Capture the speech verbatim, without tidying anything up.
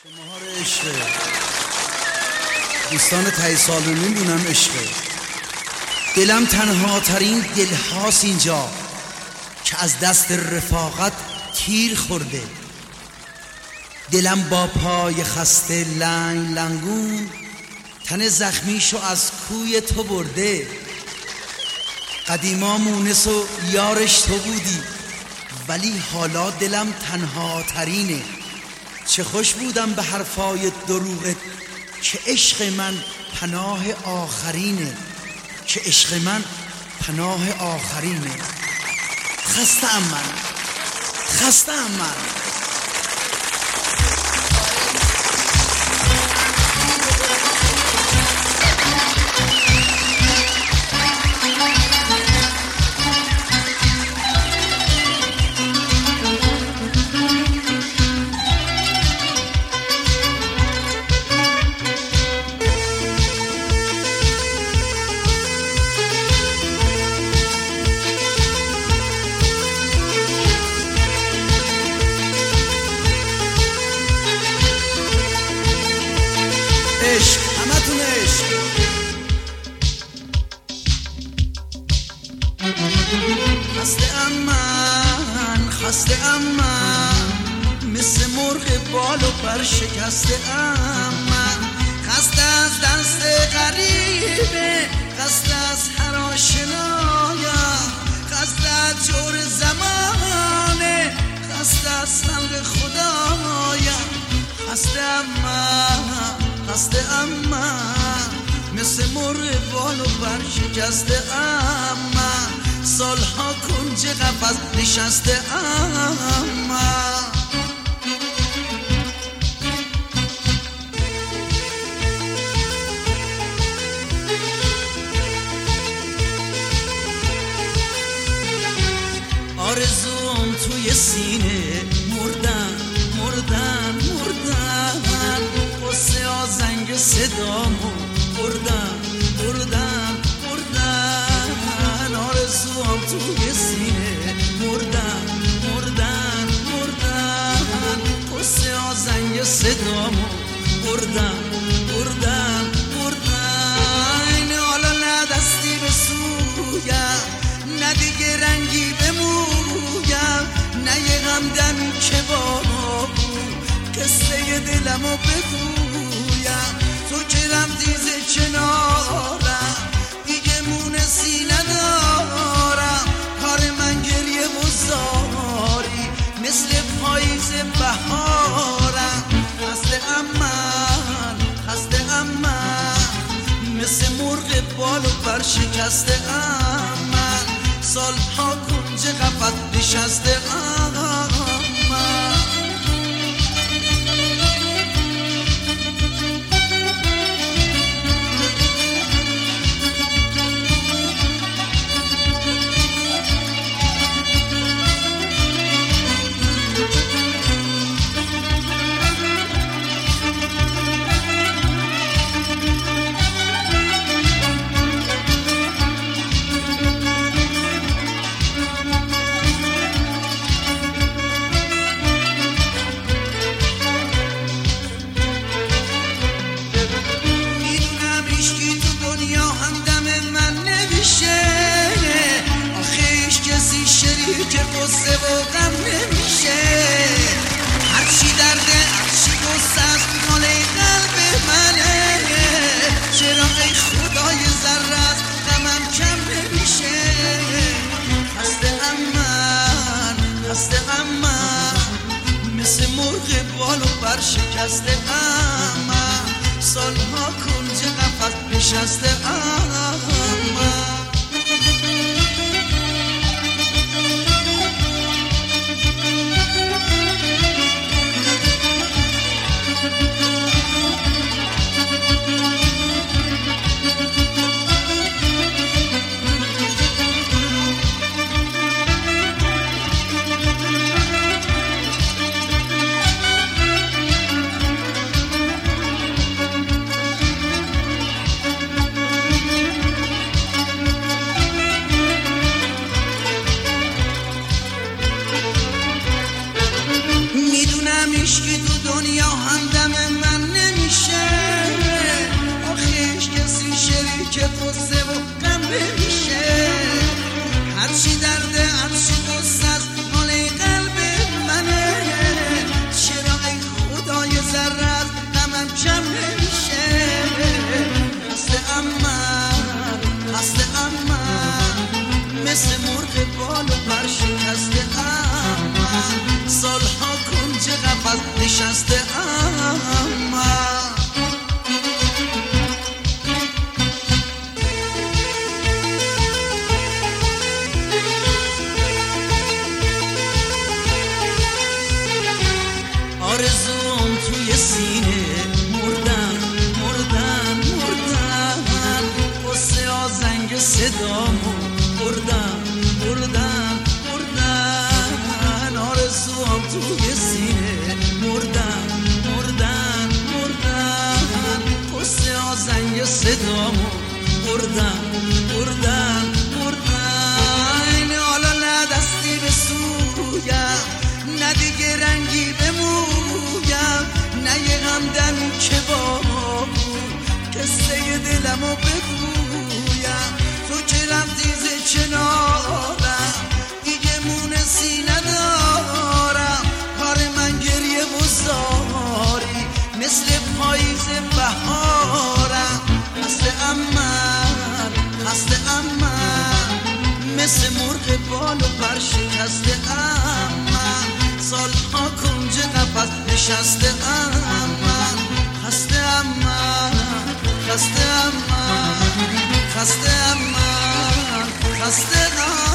مهار عشقه دوستان تایی سالونی دونم عشقه. دلم تنها ترین دل هاست اینجا که از دست رفاقت تیر خورده. دلم با پای خسته لنگ لنگون تن زخمیشو از کوی تو برده. قدیما مونس و یارش تو بودی ولی حالا دلم تنها ترینه. چه خوش بودم به حرفای دروغت که عشق من پناه آخرینه، که عشق من پناه آخرینه. خسته ام من، خسته ام من. عشق همتون عشق. خسته ام من، خسته ام من، مثل مرغ بال و پر شکسته ام من. خسته از دست غریبه، خسته از هر آشنایم، خسته از جور زمانه، خسته از خلق خدایم. خسته ام من، خسته ام من، مثل مرغ بال و پر شکسته ام من. سالها کنج قفس نشسته ام من. آرزوم توی سینه مردن مردن مردن. قصه ها زنگ صدامو بردن بردن بردن. آرزوام توی سینه مردن مردن مردن. قصه ها زنگ صدامو بردن بردن بردن. حالا نه دستی به سویم، نه دیگه رنگی به مویم، نه یه غمدمی که با قصه دلمو بگویم. تو که رفتی ز کنارم دیگه مونسی ندارم. کار من گریه و زاری مثل پاییز بهارم. خسته ام من، خسته ام من، مثل مرغ بال و پر شکسته ام من. سالها کنج قفس نشسته ام من. که قصه و غم نمیشه. هرچی درده هرچی قصه است مال قلب منه. چرا ای خدای ذره از غمم کم نمیشه. خسته ام من، خسته ام من، مثل مرغ بال و پر شکسته ام من. سالها کنج قفس نشسته ام من. عشقی تو دنیا همدم نشسته اما آرزوم توی سینه مردن مردن مردن قصه آزنگ صدامو بردن بردن بردن آرزوم توی سینه مردن مردن مردن قصه آزنگ صدامو بردن بردن بردن حالا نه دستی به سویم نه دیگه رنگی به مویم نه یه غمدم که با قصه دلمو بگویم تو که رفتی ز کنارم دیگه مونسی ندارم کار من گریه و زاری مثل پاییز بهارم خسته امن خسته امن مثل مرغ بال و پر شکسته امن سالها کنج قفس نشسته امن خسته امن خسته امن خسته امن خسته امن